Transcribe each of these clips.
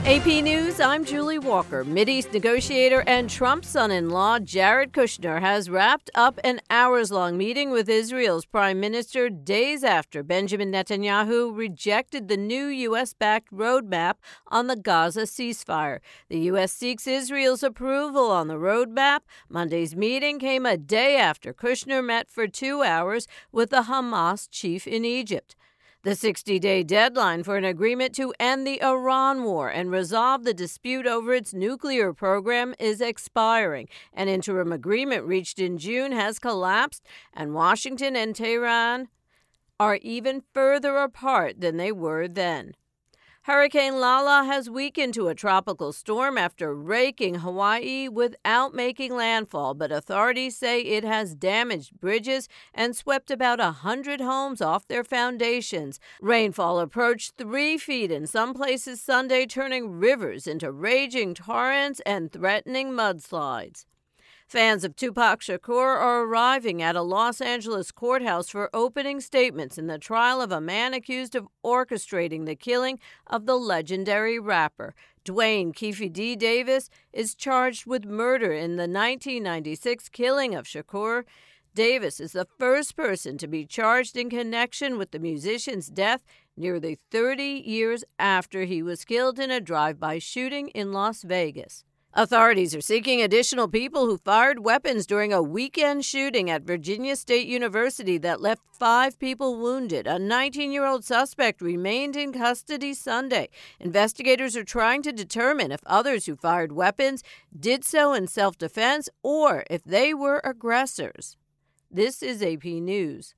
AP News, I'm Julie Walker. Mideast negotiator and Trump's son-in-law, Jared Kushner, has wrapped up an hours-long meeting with Israel's prime minister days after Benjamin Netanyahu rejected the new U.S.-backed roadmap on the Gaza ceasefire. The U.S. seeks Israel's approval on the roadmap. Monday's meeting came a day after Kushner met for 2 hours with the Hamas chief in Egypt. The 60-day deadline for an agreement to end the Iran war and resolve the dispute over its nuclear program is expiring. An interim agreement reached in June has collapsed, and Washington and Tehran are even further apart than they were then. Hurricane Lala has weakened to a tropical storm after raking Hawaii without making landfall, but authorities say it has damaged bridges and swept about 100 homes off their foundations. Rainfall approached 3 feet in some places Sunday, turning rivers into raging torrents and threatening mudslides. Fans of Tupac Shakur are arriving at a Los Angeles courthouse for opening statements in the trial of a man accused of orchestrating the killing of the legendary rapper. Dwayne Keefe D. Davis is charged with murder in the 1996 killing of Shakur. Davis is the first person to be charged in connection with the musician's death nearly 30 years after he was killed in a drive-by shooting in Las Vegas. Authorities are seeking additional people who fired weapons during a weekend shooting at Virginia State University that left 5 people wounded. A 19-year-old suspect remained in custody Sunday. Investigators are trying to determine if others who fired weapons did so in self-defense or if they were aggressors. This is AP News.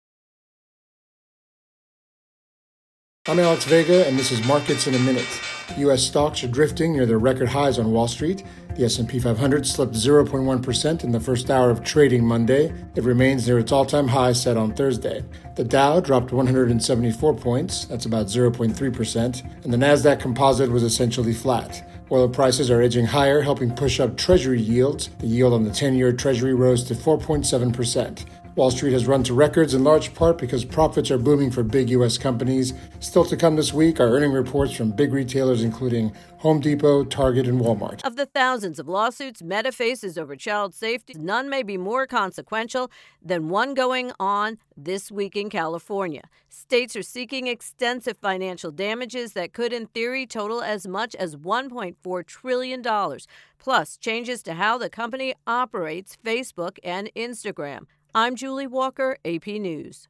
I'm Alex Vega, and this is Markets in a Minute. U.S. stocks are drifting near their record highs on Wall Street. The S&P 500 slipped 0.1% in the first hour of trading Monday. It remains near its all-time high set on Thursday. The Dow dropped 174 points, that's about 0.3%, and the Nasdaq Composite was essentially flat. Oil prices are edging higher, helping push up Treasury yields. The yield on the 10-year Treasury rose to 4.7%. Wall Street has run to records in large part because profits are booming for big U.S. companies. Still to come this week are earning reports from big retailers including Home Depot, Target, and Walmart. Of the thousands of lawsuits Meta faces over child safety, none may be more consequential than one going on this week in California. States are seeking extensive financial damages that could, in theory, total as much as $1.4 trillion, plus changes to how the company operates Facebook and Instagram. I'm Julie Walker, AP News.